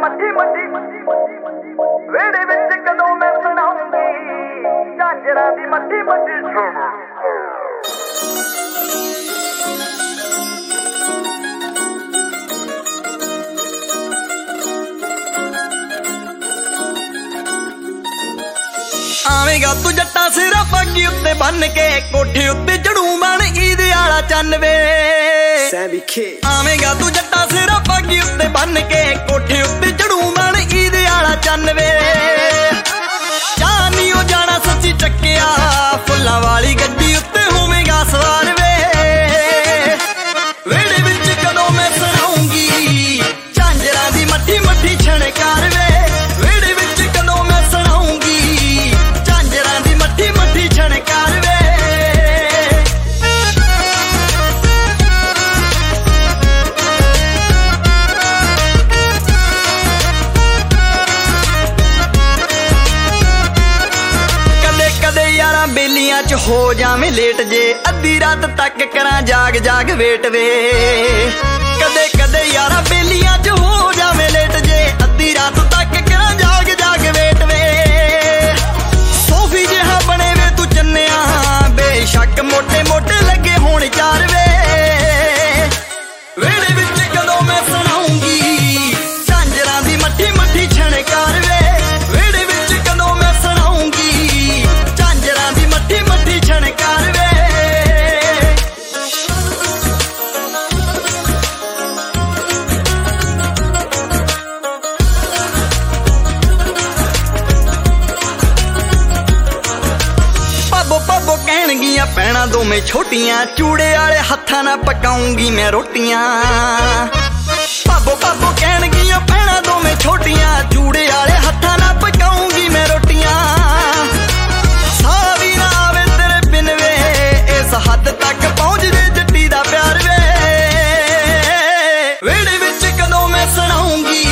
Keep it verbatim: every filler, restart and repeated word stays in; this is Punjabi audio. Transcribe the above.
ਮੱਠੀ ਮੱਠੀ ਵੇੜੇ ਵਿੱਚ ਕਦੋਂ ਮੈਂ ਸੁਣਾਉਂਗੀ ਝਾਂਜਰਾਂ ਦੀ ਮੱਠੀ ਮੱਠੀ ਆਵੇਂਗਾ ਤੂੰ ਜੱਟਾਂ ਸਿਰਾ ਪੱਗੀ ਉੱਤੇ ਬੰਨ ਕੇ ਕੋਠੇ ਉੱਤੇ ਚੜੂ ਮਣ ਈਦ ਵਾਲਾ ਚੰਨ ਵੇ ਆਵੇਂਗਾ ਤੂੰ ਜੱਟਾਂ ਸਿਰਾ ਪੱਗੀ ਉੱਤੇ ਬੰਨ ਕੇ ਕੋਠੇ ਉੱਤੇ ਚੜੂ ਮਣ ਈਦ ਵਾਲਾ ਚੰਨ ਵੇ ਚਾਹ ਨੀ ਉਹ ਜਾਣਾ ਸੱਚੀ ਚੱਕਿਆ ਫੁੱਲਾਂ ਵਾਲੀ ਗੱਡੀ ਉੱਤੇ ਹੋਵੇਂਗਾ ਸਵਾਰ ਵੇ ਵੇੜੇ ਵਿੱਚ ਕਦੋਂ ਮੈਂ ਸੁਣਾਉਂਗੀ ਝਾਂਜਰਾਂ ਦੀ ਮੱਠੀ ਮੱਠੀ ਛਣਕਾਰ ਵੇ ਵੇੜੇ ਵਿੱਚ ਕਦੋਂ ਮੈਂ ਸੁਣਾਉਂਗੀ ਝਾਂਜਰਾਂ ਦੀ ਮੱਠੀ ਮੱਠੀ ਛਣਕਾਰ ਵੇ ਕਦੇ ਕਦੇ ਯਾਰਾਂ ਬੇਲੀਆਂ ਚ ਹੋ ਜਾਵੇਂ ਲੇਟ ਜੇ ਅੱਧੀ ਰਾਤ ਤੱਕ ਕਰਾਂ ਜਾਗ ਜਾਗ ਵੇਟ ਵੇ ਕਦੇ ਕਦੇ ਯਾਰਾਂ ਬੇਲੀਆਂ ਚ ਹੋ ਜਾਵੇਂ ਲੇਟ ਜੇ ਅੱਧੀ ਰਾਤ ਤੱਕ ਕਰਾਂ ਜਾਗ ਜਾਗ ਵੇਟ ਵੇ ਸੋਫੀ ਜਿਹਾ ਬਣੇ ਵੇ ਤੂੰ ਚੰਨਿਆ ਬੇਸ਼ੱਕ ਮੋਟੇ ਮੋਟੇ ਲੱਗੇ ਹੋਣ ਚਾਰ ਵੇ ਵੇੜੇ ਵਿੱਚ ਕਦੋਂ ਮੈਂ ਸੁਣਾਉਂਗੀ ਝਾਂਜਰਾਂ ਦੀ ਮੱਠੀ ਮੱਠੀ ਛਣਕਾਰ ਵੇ ਵੇੜੇ ਵਿੱਚ ਕਦੋਂ ਮੈਂ ਸੁਣਾਉਂਗੀ ਝਾਂਜਰਾਂ ਦੀ ਮੱਠੀ ਮੱਠੀ ਛਣਕਾਰ ਵੇ ਪਾਬੋ ਪਾਬੋ ਕਹਿਣਗੀਆਂ ਭੈਣਾਂ ਦੋਵੇਂ ਛੋਟੀਆਂ ਚੂੜੇ ਵਾਲੇ ਹੱਥਾਂ ਨਾਲ ਪਕਾਉਂਗੀ ਮੈਂ ਰੋਟੀਆਂ ਪਾਬੋ ਪਾਬੋ ਕਹਿਣਗੀਆਂ ਭੈਣਾਂ ਦੋਵੇਂ ਛੋਟੀਆਂ ਚੂੜੇ ਵਾਲੇ ਹੱਥਾਂ ਨਾਲ ਪਕਾਉਂਗੀ ਮੈਂ ਰੋਟੀਆਂ ਸਾਹ ਵੀ ਨਾ ਆਵੇ ਤੇਰੇ ਬਿਨ ਵੇ ਇਸ ਹੱਦ ਤੱਕ ਪਹੁੰਚ ਜੇ ਜੱਟੀ ਦਾ ਪਿਆਰ ਵੇ ਵੇੜੇ ਵਿੱਚ ਕਦੋਂ ਮੈਂ ਸੁਣਾਉਂਗੀ